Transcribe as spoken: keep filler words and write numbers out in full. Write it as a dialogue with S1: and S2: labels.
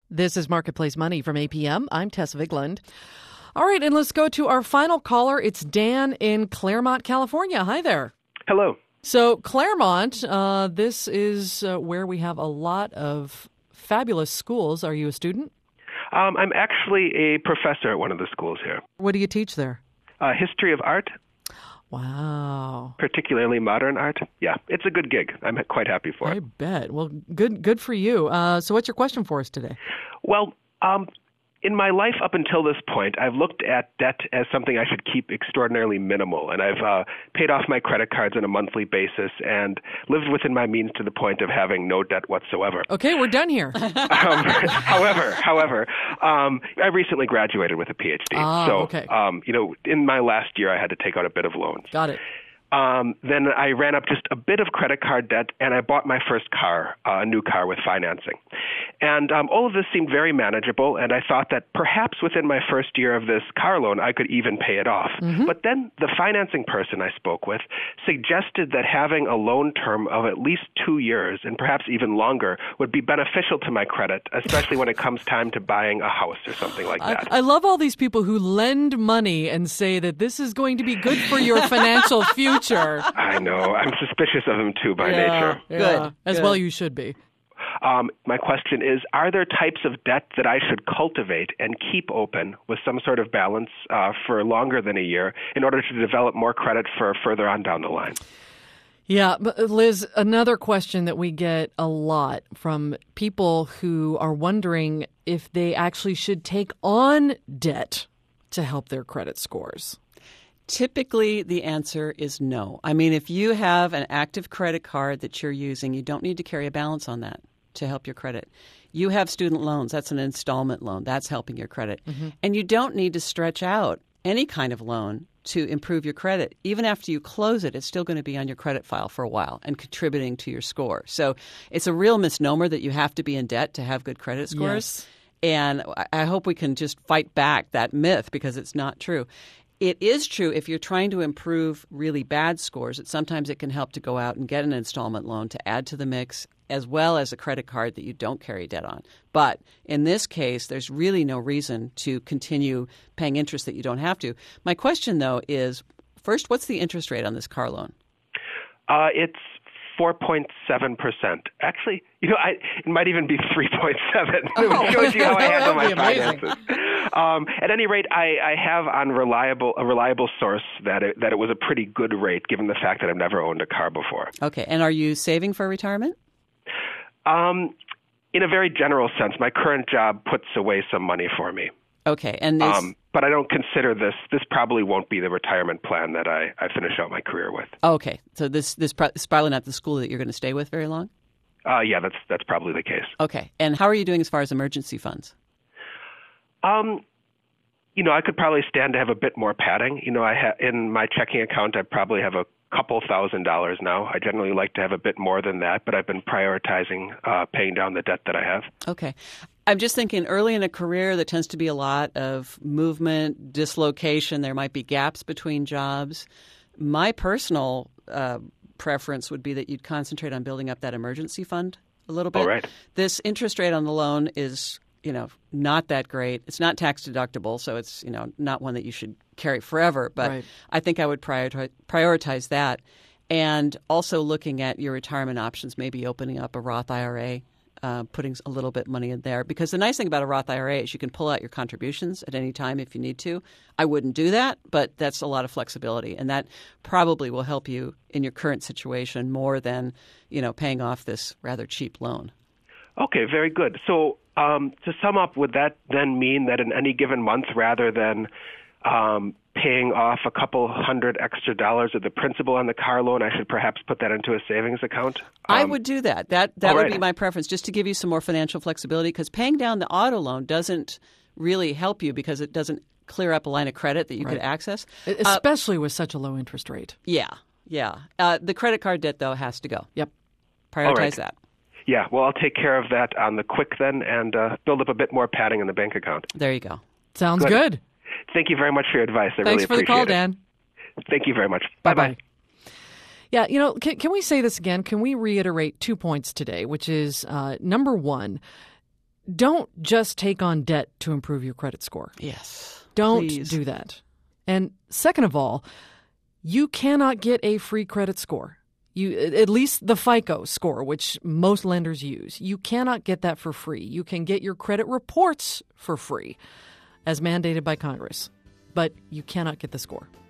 S1: This is Marketplace Money from A P M. I'm Tess Vigland. All right, and let's go to our final caller. It's Dan in Claremont, California. Hi there.
S2: Hello.
S1: So Claremont, uh, this is uh, where we have a lot of fabulous schools. Are you a student?
S2: Um, I'm actually a professor at one of the schools here.
S1: What do you teach there?
S2: Uh, history of art.
S1: Wow.
S2: Particularly modern art. Yeah, it's a good gig. I'm quite happy for it.
S1: I bet. Well, good good for you. Uh, so what's your question for us today?
S2: Well, um, in my life up until this point, I've looked at debt as something I should keep extraordinarily minimal. And I've uh, paid off my credit cards on a monthly basis and lived within my means to the point of having no debt whatsoever.
S1: Okay, we're done here.
S2: um, however, however, um, I recently graduated with a P H D.
S1: Ah,
S2: so,
S1: okay.
S2: um, you know, in my last year, I had to take out a bit of loans.
S1: Got it.
S2: Um, then I ran up just a bit of credit card debt, and I bought my first car, uh, a new car with financing. And um, all of this seemed very manageable, and I thought that perhaps within my first year of this car loan, I could even pay it off. Mm-hmm. But then the financing person I spoke with suggested that having a loan term of at least two years, and perhaps even longer, would be beneficial to my credit, especially when it comes time to buying a house or something like that.
S1: I, I love all these people who lend money and say that this is going to be good for your financial future.
S2: I know. I'm suspicious of them, too, by
S1: yeah,
S2: nature.
S1: Yeah.
S3: Good.
S1: As
S3: Good.
S1: well you should be.
S2: Um, my question is, are there types of debt that I should cultivate and keep open with some sort of balance uh, for longer than a year in order to develop more credit for further on down the line?
S1: Yeah, but Liz, another question that we get a lot from people who are wondering if they actually should take on debt to help their credit scores.
S3: Typically, the answer is no. I mean, if you have an active credit card that you're using, you don't need to carry a balance on that to help your credit. You have student loans. That's an installment loan. That's helping your credit. Mm-hmm. And you don't need to stretch out any kind of loan to improve your credit. Even after you close it, it's still going to be on your credit file for a while and contributing to your score. So it's a real misnomer that you have to be in debt to have good credit scores.
S1: Yes.
S3: And I hope we can just fight back that myth because it's not true. It is true if you're trying to improve really bad scores that sometimes it can help to go out and get an installment loan to add to the mix as well as a credit card that you don't carry debt on. But in this case, there's really no reason to continue paying interest that you don't have to. My question, though, is first, what's the interest rate on this car loan?
S2: Uh, it's four point seven percent. Actually, you know, I, it might even be three point seven. It shows you how I handle my finances. Um, at any rate, I, I have on reliable a reliable source that it, that it was a pretty good rate, given the fact that I've never owned a car before.
S3: Okay, and are you saving for retirement?
S2: Um, in a very general sense, my current job puts away some money for me.
S3: Okay, and is,
S2: um, but I don't consider this. This probably won't be the retirement plan that I, I finish out my career with.
S3: Okay, so this this pro- is probably not the school that you're going to stay with very long.
S2: Uh, yeah, that's that's probably the case.
S3: Okay, and how are you doing as far as emergency funds?
S2: Um, you know, I could probably stand to have a bit more padding. You know, I ha- in my checking account, I probably have a couple thousand dollars now. I generally like to have a bit more than that, but I've been prioritizing uh, paying down the debt that I have.
S3: Okay. I'm just thinking early in a career, there tends to be a lot of movement, dislocation. There might be gaps between jobs. My personal uh, preference would be that you'd concentrate on building up that emergency fund a little bit.
S2: All right.
S3: This interest rate on the loan is, you know, not that great. It's not tax deductible, so it's, you know, not one that you should carry forever. But
S1: right.
S3: I think I would prioritize, prioritize that. And also looking at your retirement options, maybe opening up a Roth I R A, uh, putting a little bit of money in there. Because the nice thing about a Roth I R A is you can pull out your contributions at any time if you need to. I wouldn't do that, but that's a lot of flexibility. And that probably will help you in your current situation more than, you know, paying off this rather cheap loan.
S2: Okay, very good. So um, to sum up, would that then mean that in any given month, rather than um, paying off a couple hundred extra dollars of the principal on the car loan, I should perhaps put that into a savings account? Um,
S3: I would do that. That that would
S2: right.
S3: be my preference, just to give you some more financial flexibility, because paying down the auto loan doesn't really help you because it doesn't clear up a line of credit that you
S1: right.
S3: could access.
S1: Especially uh, with such a low interest rate.
S3: Yeah, yeah. Uh, the credit card debt, though, has to go.
S1: Yep.
S3: Prioritize
S2: right.
S3: that.
S2: Yeah, well, I'll take care of that on the quick then and uh, build up a bit more padding in the bank account.
S3: There you go.
S1: Sounds good.
S2: good. Thank you very much for your advice. I
S1: Thanks
S2: really
S1: for the
S2: appreciate
S1: call,
S2: it.
S1: Dan.
S2: Thank you very much.
S1: Bye-bye. Yeah, you know, can, can we say this again? Can we reiterate two points today, which is, uh, number one, don't just take on debt to improve your credit score.
S3: Yes.
S1: Don't
S3: Please.
S1: do that. And second of all, you cannot get a free credit score. You, at least the FICO score, which most lenders use. You cannot get that for free. You can get your credit reports for free, as mandated by Congress, but you cannot get the score.